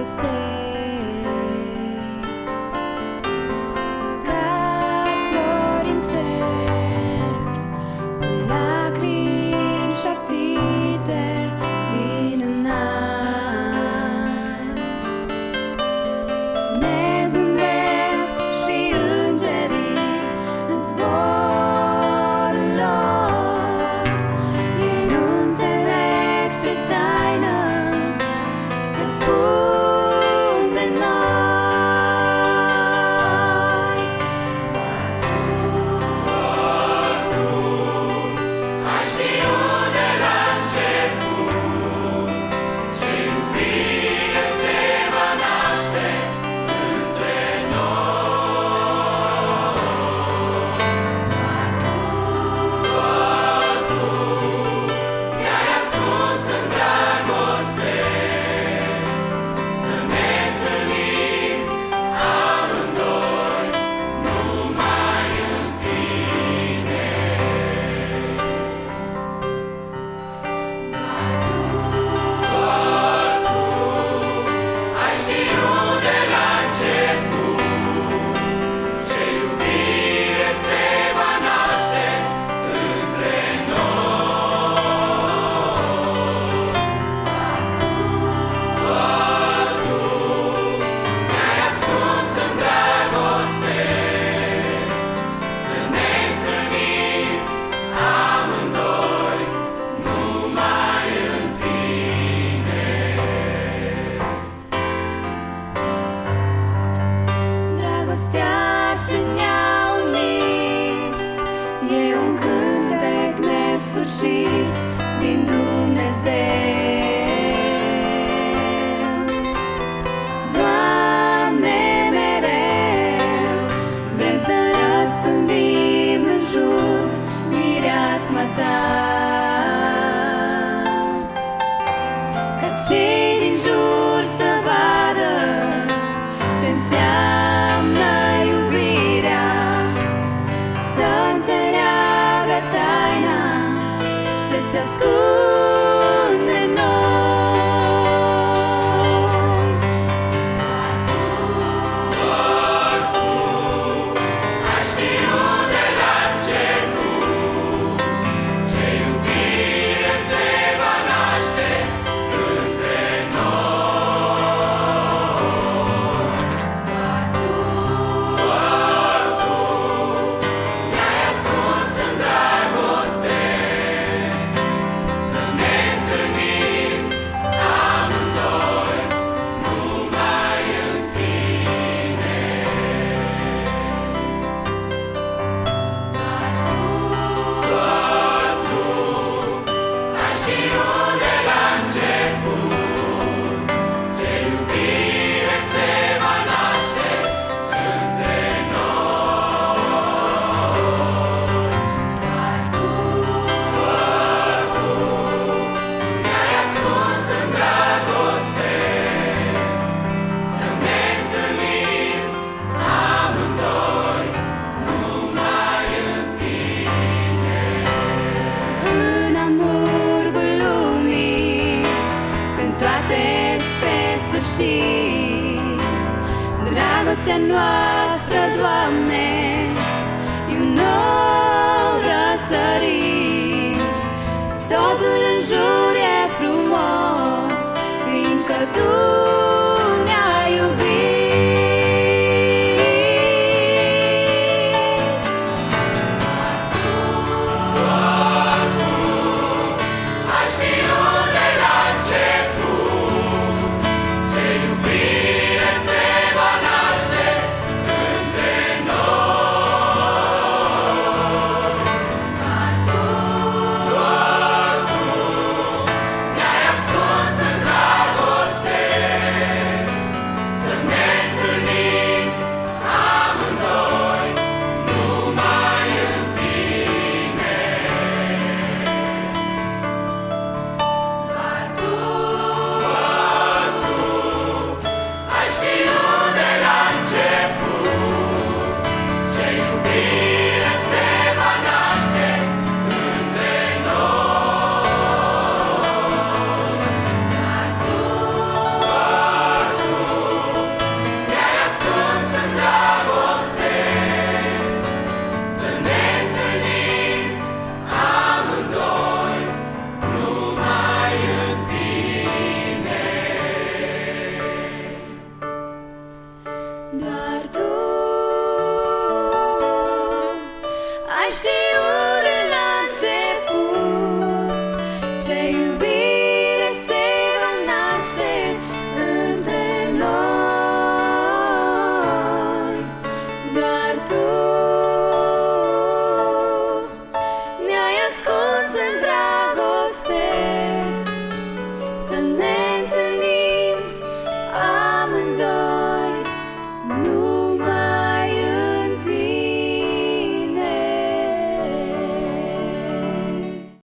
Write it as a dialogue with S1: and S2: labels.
S1: Dragostea ce ne-a unit e un cântec nesfârșit din Dumnezeu. Doamne, mereu vrem să răspândim în jur mireasma Ta, ca cei din jur să vadă ce înseamnă iubirea, să înțeleagă taina ce se ascunde în noi.
S2: Doar Tu ai știut de la început ce iubire se va naște între noi. Doar Tu ne-ai ascuns în dragoste, să ne întâlnim amândoi numai în Tine. Doar Tu ai știut de la început ce iubire se va naște între noi. Doar Tu ne-ai ascuns în dragoste, să ne întâlnim amândoi numai în Tine.
S1: În amurgul lumii, când toate-s pe sfârșit, dragostea noastră, Doamne, e un nou răsărit. Totul în jur e frumos, fiindcă Tu ne-ai iubit.
S2: Doar Tu ai știut de la început ce iubire se va naște între noi. Doar Tu
S1: Doar Tu ai știut de la început ce iubire se va naște între noi. Doar Tu ne-ai ascuns în dragoste să ne